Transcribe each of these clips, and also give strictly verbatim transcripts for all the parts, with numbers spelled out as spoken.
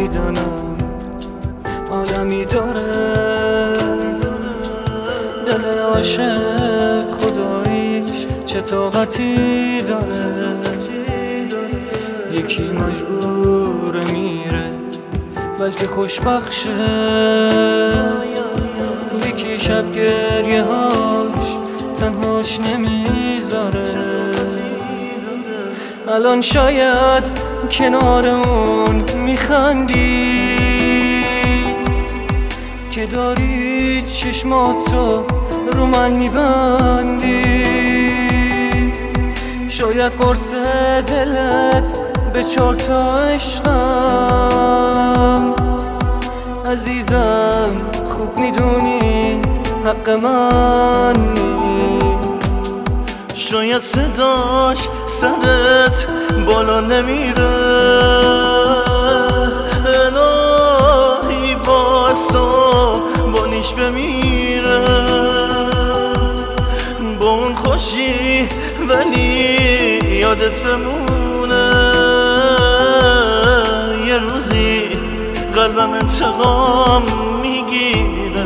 دیدنم عالمی داره، دل عاشق خداییش چه طاقتی داره. یکی مجبور میره بلکه خوشبخشه، یکی شب گریه هاش تنهاش نمیذاره. الان شاید کنار اون میخندی که داری چشماتو رو من میبندی. شاید قرص دلت به چار تا عشقم، عزیزم خوب میدونی حق منی. شاید صداش سرت بالا نمیره، الهی باسا بانیش بمیره. با اون خوشی ولی یادت بمونه، یه روزی قلبم انتقام میگیره.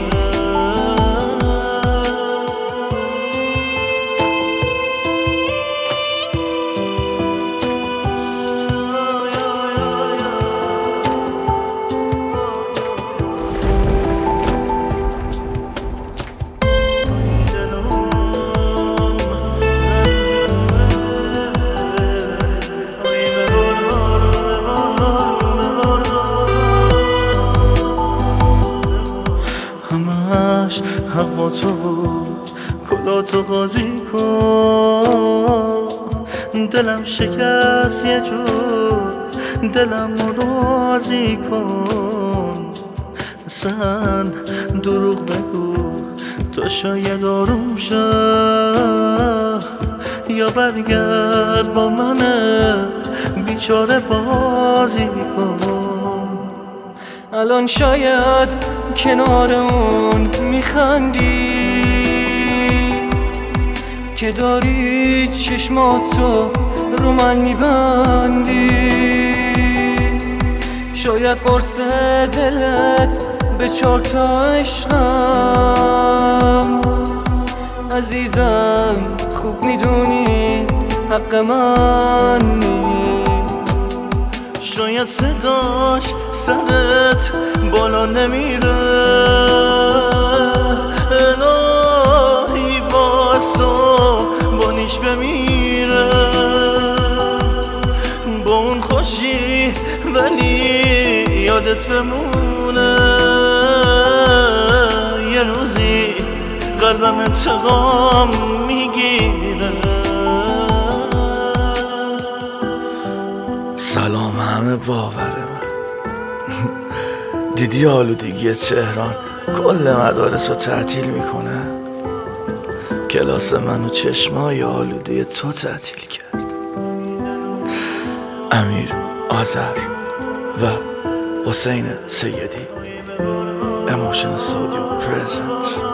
حق با تو بود کلاتو قاضی کن، دلم شکست یه جور دلم راضی کن. اصلا دروغ بگو تو شاید آروم شد، یا برگرد با من بیچاره بازی کن. الان شاید کنار اون میخندی که داری چشماتو رو من میبندی. شاید قرص دلت به چار تا عشقم، عزیزم خوب میدونی حق منی. شاید صداش سرت بالا نمیره، الهی باسا بانیش بمیره. با اون خوشی ولی یادت بمونه، یه روزی قلبم انتقام میگیره. سلام همه باور من. دیدی آلودگی تهران کل مدارس رو تعطیل میکنه؟ کلاس منو چشمای آلوده تو تعطیل کرد. امیر آذر و حسین سیدی، اموشن استودیو پرزنت.